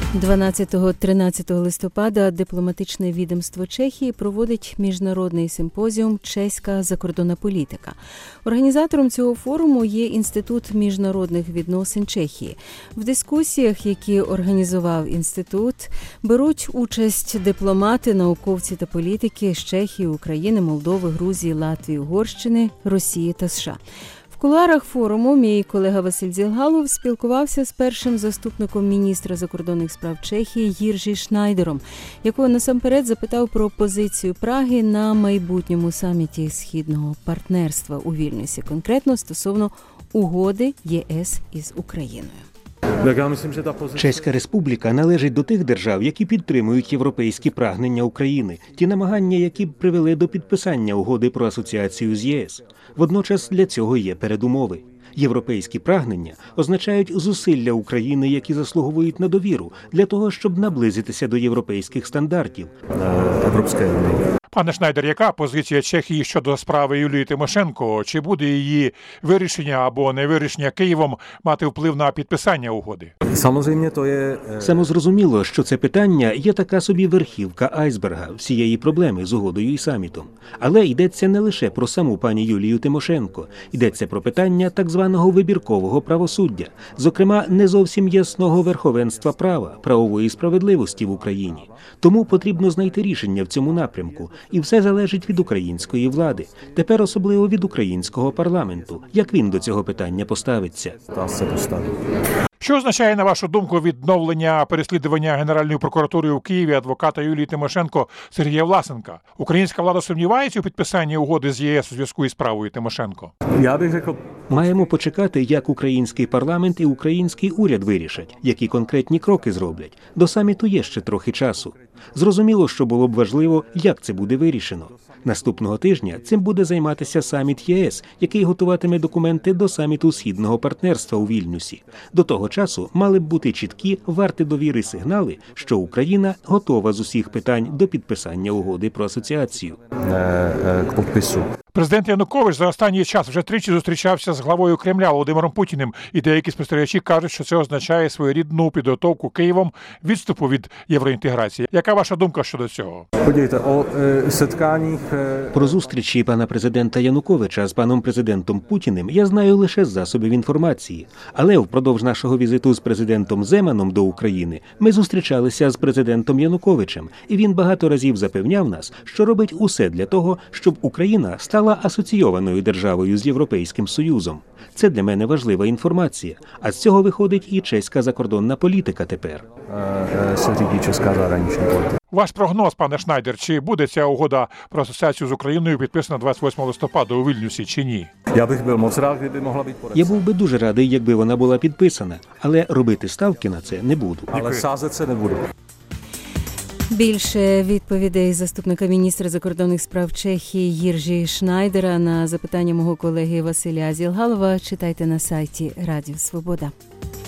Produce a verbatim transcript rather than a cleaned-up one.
дванадцятого-тринадцятого листопада дипломатичне відомство Чехії проводить міжнародний симпозіум «Чеська закордонна політика». Організатором цього форуму є Інститут міжнародних відносин Чехії. В дискусіях, які організував інститут, беруть участь дипломати, науковці та політики з Чехії, України, Молдови, Грузії, Латвії, Угорщини, Росії та США. В кулуарах форуму мій колега Василь Зілгалов спілкувався з першим заступником міністра закордонних справ Чехії Їржі Шнайдером, якого насамперед запитав про позицію Праги на майбутньому саміті Східного партнерства у Вільнюсі, конкретно стосовно угоди ЄС із Україною. Чеська республіка належить до тих держав, які підтримують європейські прагнення України, ті намагання, які б привели до підписання угоди про асоціацію з ЄС. Водночас для цього є передумови. Європейські прагнення означають зусилля України, які заслуговують на довіру, для того, щоб наблизитися до європейських стандартів. Пане Шнайдер, яка позиція Чехії щодо справи Юлії Тимошенко? Чи буде її вирішення або невирішення Києвом мати вплив на підписання угоди? Самозрозуміло, що це питання є така собі верхівка айсберга всієї проблеми з угодою і самітом. Але йдеться не лише про саму пані Юлію Тимошенко. Йдеться про питання так званого вибіркового правосуддя, зокрема не зовсім ясного верховенства права, правової справедливості в Україні. Тому потрібно знайти рішення в цьому напрямку. І все залежить від української влади. Тепер особливо від українського парламенту. Як він до цього питання поставиться? Що означає, на вашу думку, відновлення переслідування Генеральною прокуратурою у Києві адвоката Юлії Тимошенко Сергія Власенка? Українська влада сумнівається у підписанні угоди з ЄС у зв'язку із справою Тимошенко? Маємо почекати, як український парламент і український уряд вирішать, які конкретні кроки зроблять. До саміту є ще трохи часу. Зрозуміло, що було б важливо, як це буде вирішено. Наступного тижня цим буде займатися саміт ЄС, який готуватиме документи до саміту Східного партнерства у Вільнюсі. До того часу мали б бути чіткі, варті довіри сигнали, що Україна готова з усіх питань до підписання угоди про асоціацію. Президент Янукович за останній час вже тричі зустрічався з главою Кремля Володимиром Путіним, і деякі спостерігачі кажуть, що це означає своєрідну підготовку Києвом відступу від євроінтеграції. Яка ваша думка щодо цього? Про зустрічі пана президента Януковича з паном президентом Путіним я знаю лише з засобів інформації. Але впродовж нашого візиту з президентом Земаном до України ми зустрічалися з президентом Януковичем, і він багато разів запевняв нас, що робить усе для того, щоб Україна стала асоційованою державою з Європейським Союзом. Це для мене важлива інформація. А з цього виходить і чеська закордонна політика тепер. Ваш прогноз, пане Шнайдер, чи буде ця угода про асоціацію з Україною підписана двадцять восьмого листопада у Вільнюсі, чи ні? Я був би дуже радий, якби вона була підписана, але робити ставки на це не буду. Але сázet se nebudu. Більше відповідей заступника міністра закордонних справ Чехії Їржі Шнайдера на запитання мого колеги Василя Зілгалова читайте на сайті Радіо Свобода.